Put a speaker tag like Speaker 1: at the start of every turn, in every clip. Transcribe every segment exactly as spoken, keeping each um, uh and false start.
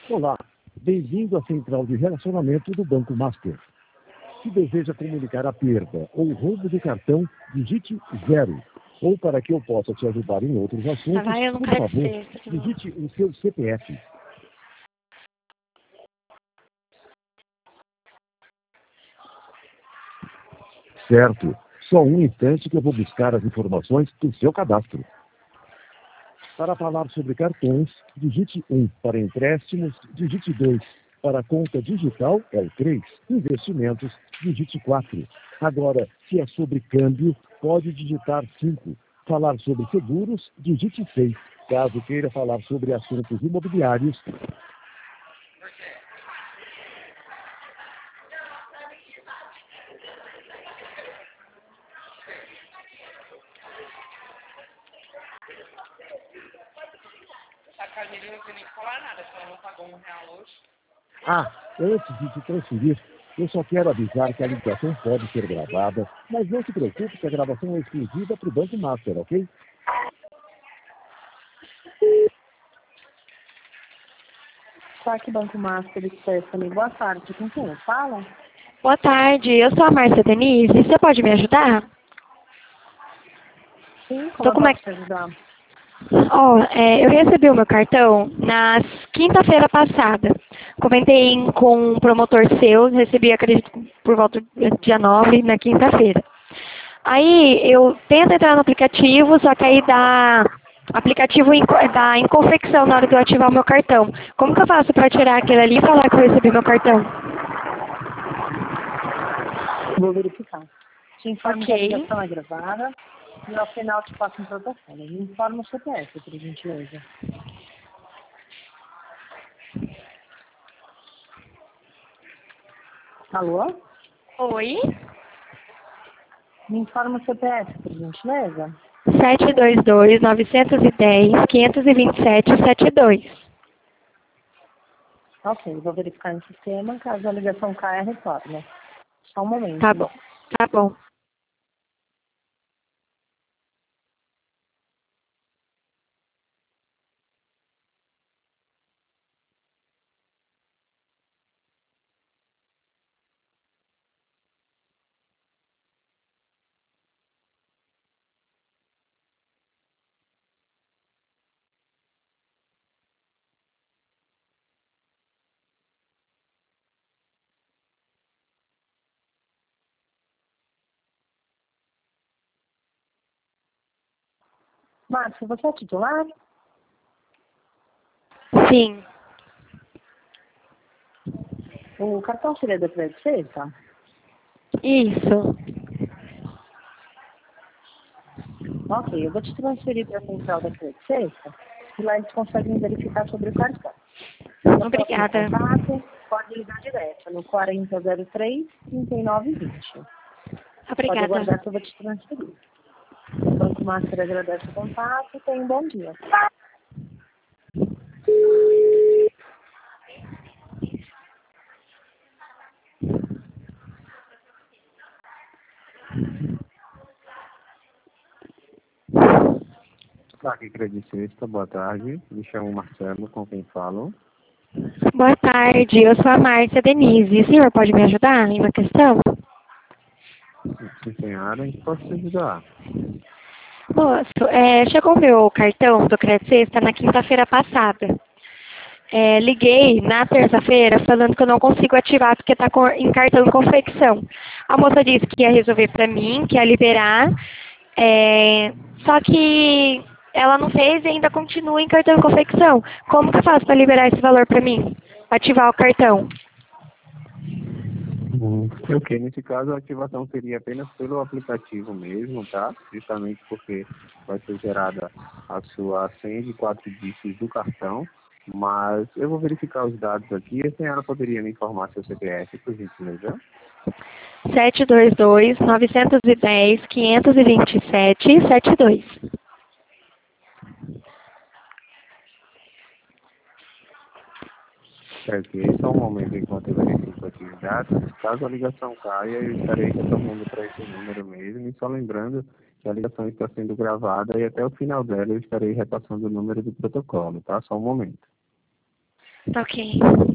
Speaker 1: Olá, bem-vindo à central de relacionamento do Banco Master. Se deseja comunicar a perda ou roubo do cartão, digite zero. Ou para que eu possa te ajudar em outros assuntos,
Speaker 2: Vai, eu não
Speaker 1: por
Speaker 2: quero
Speaker 1: favor,
Speaker 2: ser,
Speaker 1: digite o seu C P F. Certo. Só um instante que eu vou buscar as informações do seu cadastro. Para falar sobre cartões, digite um. Para empréstimos, digite dois. Para conta digital, é o três. Investimentos, digite quatro. Agora, se é sobre câmbio, pode digitar cinco. Falar sobre seguros, digite seis. Caso queira falar sobre assuntos imobiliários,
Speaker 3: A Camila não tem nem que falar nada, porque ela não pagou um real hoje.
Speaker 1: Ah, antes de te transferir, eu só quero avisar que a ligação pode ser gravada, mas não se preocupe que a gravação é exclusiva para o Banco Master, ok?
Speaker 4: Saque Banco Master e Stephanie, boa tarde. Com quem eu falo?
Speaker 2: Boa tarde, eu sou a Márcia Denise. Você pode me ajudar?
Speaker 4: Sim, como
Speaker 2: Tô
Speaker 4: eu
Speaker 2: com uma...
Speaker 4: posso te ajudar?
Speaker 2: Ó, é, eu recebi o meu cartão na quinta-feira passada. Comentei em- com um promotor seu, recebi, acredito, por volta do dia nove, na quinta-feira. Aí eu tento entrar no aplicativo, só que aí dá aplicativo em, dá inconfecção na hora de eu ativar o meu cartão. Como que eu faço para tirar aquele ali e falar que eu recebi meu cartão?
Speaker 4: Vou verificar. Te informo que a
Speaker 2: Ok.
Speaker 4: ligação é gravada e ao final te passo um protocolo. Me informa o C P F, por gentileza. Alô?
Speaker 2: Oi?
Speaker 4: Me informa o C P F, por gentileza.
Speaker 2: sete dois dois, nove um zero, quinhentos e vinte e sete, setenta e dois.
Speaker 4: Ok, vou verificar no sistema. Caso a ligação caia, retorna. Só um momento.
Speaker 2: Tá bom, tá bom.
Speaker 4: Márcio, você é titular?
Speaker 2: Sim,
Speaker 4: O cartão seria da Crédito Sexta?
Speaker 2: isso.
Speaker 4: Ok, eu vou te transferir para a central da Crédito Sexta e lá eles conseguem verificar sobre o cartão. No próximo
Speaker 2: Obrigada.
Speaker 4: contato, pode ligar direto no quarenta zero três, trinta e nove vinte. Pode
Speaker 2: Obrigada.
Speaker 4: aguardar que eu vou te transferir. O Banco Master agradece o contato e tenha um bom dia.
Speaker 5: Saque Crédito Sexta, boa tarde. Me chamo Marcelo, com quem falo.
Speaker 2: Boa tarde, eu sou a Márcia Denise. O senhor pode me ajudar em uma questão?
Speaker 5: Sim, senhora, em que posso te ajudar?
Speaker 2: Moço, é, chegou o meu cartão do Crédito Sexta na quinta-feira passada. É, liguei na terça-feira falando que eu não consigo ativar porque está em cartão em confecção. A moça disse que ia resolver para mim, que ia liberar, é, só que ela não fez e ainda continua em cartão em confecção. Como que eu faço para liberar esse valor para mim? Ativar o cartão?
Speaker 5: Hum, ok, nesse caso a ativação seria apenas pelo aplicativo mesmo, tá? Justamente porque vai ser gerada a sua senha de quatro dígitos do cartão, mas eu vou verificar os dados aqui e a senhora poderia me informar seu C P F, por gentileza?
Speaker 2: sete dois dois, nove um zero, quinhentos e vinte e sete, setenta e dois.
Speaker 5: Ok, só um momento enquanto eu verifico aqui os dados. Caso a ligação caia, eu estarei retornando para esse número mesmo. E só lembrando que a ligação está sendo gravada e até o final dela eu estarei repassando o número do protocolo, tá? Só um momento.
Speaker 2: Tá ok.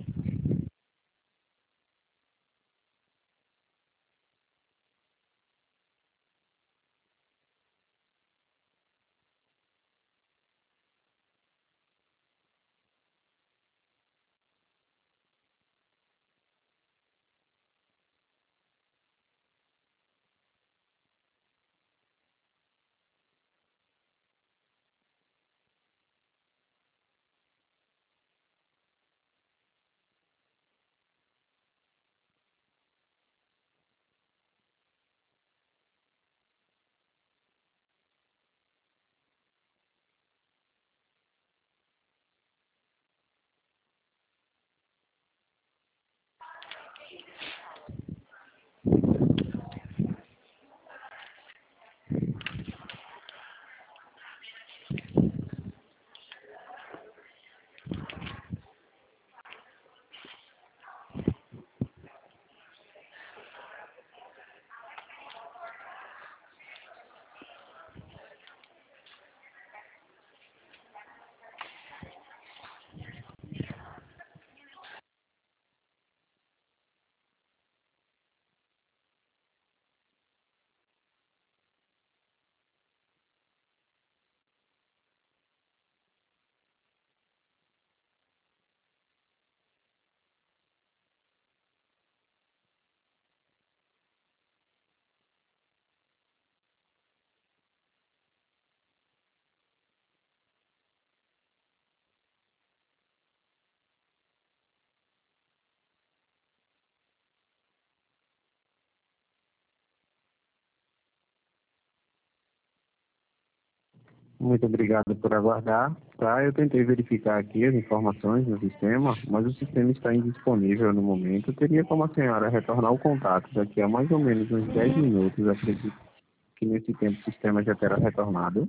Speaker 5: Muito obrigado por aguardar. Tá, eu tentei verificar aqui as informações no sistema, mas o sistema está indisponível no momento. Teria como a senhora retornar o contato daqui a mais ou menos uns dez minutos, acredito que nesse tempo o sistema já terá retornado.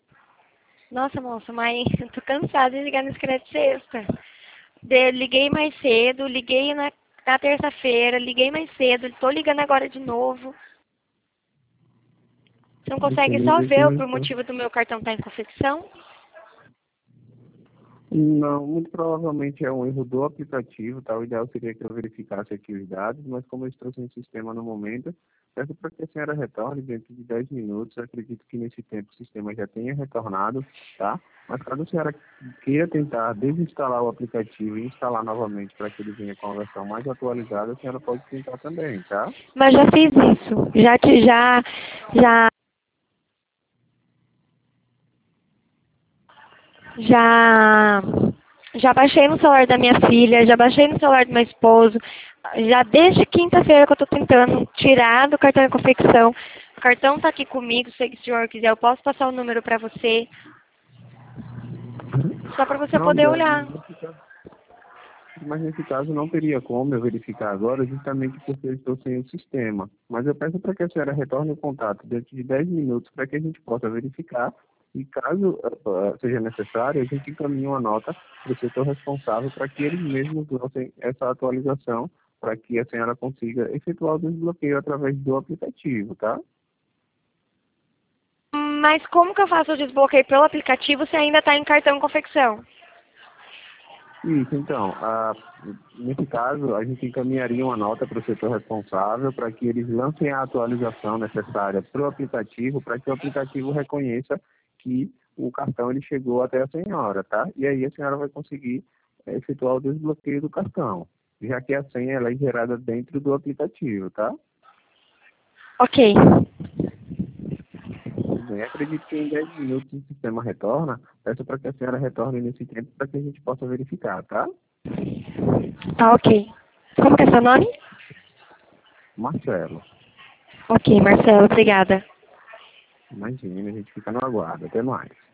Speaker 2: Nossa, moça, mas eu tô cansada de ligar nesse crédito sexta. De- liguei mais cedo, liguei na, na terça-feira, liguei mais cedo, tô ligando agora de novo. Você não consegue só ver o por motivo do meu cartão estar em confecção?
Speaker 5: Não, muito provavelmente é um erro do aplicativo, tá? O ideal seria que eu verificasse aqui os dados, mas como eu estou sem sistema no momento, peço para que a senhora retorne dentro de dez minutos. Eu acredito que nesse tempo o sistema já tenha retornado, tá? Mas caso a senhora queira tentar desinstalar o aplicativo e instalar novamente para que ele venha com a versão mais atualizada, a senhora pode tentar também, tá?
Speaker 2: Mas já fiz isso. Já te, já, já, já, já baixei no celular da minha filha, já baixei no celular do meu esposo. Já desde quinta-feira que eu tô tentando tirar do cartão de confecção. O cartão tá aqui comigo, se o senhor quiser, eu posso passar o número para você. Só para você
Speaker 5: Não,
Speaker 2: poder olhar.
Speaker 5: nesse caso, mas nesse caso não teria como eu verificar agora, justamente porque eu estou sem o sistema. Mas eu peço para que a senhora retorne o contato dentro de dez minutos para que a gente possa verificar. E caso uh, seja necessário, a gente encaminha uma nota para o setor responsável para que eles mesmos lancem essa atualização, para que a senhora consiga efetuar o desbloqueio através do aplicativo, tá?
Speaker 2: Mas como que eu faço o desbloqueio pelo aplicativo se ainda está em cartão confecção?
Speaker 5: Isso, então, ah, nesse caso, a gente encaminharia uma nota para o setor responsável para que eles lancem a atualização necessária para o aplicativo, para que o aplicativo reconheça que o cartão ele chegou até a senhora, tá? E aí a senhora vai conseguir eh, efetuar o desbloqueio do cartão, já que a senha ela é gerada dentro do aplicativo, tá?
Speaker 2: Ok.
Speaker 5: Bem, acredito que em dez minutos o sistema retorna. Peço para que a senhora retorne nesse tempo para que a gente possa verificar, tá?
Speaker 2: Tá ok. Como que é seu nome?
Speaker 5: Marcelo.
Speaker 2: Ok, Marcelo, obrigada.
Speaker 5: Imagina, a gente fica no aguardo. Até mais.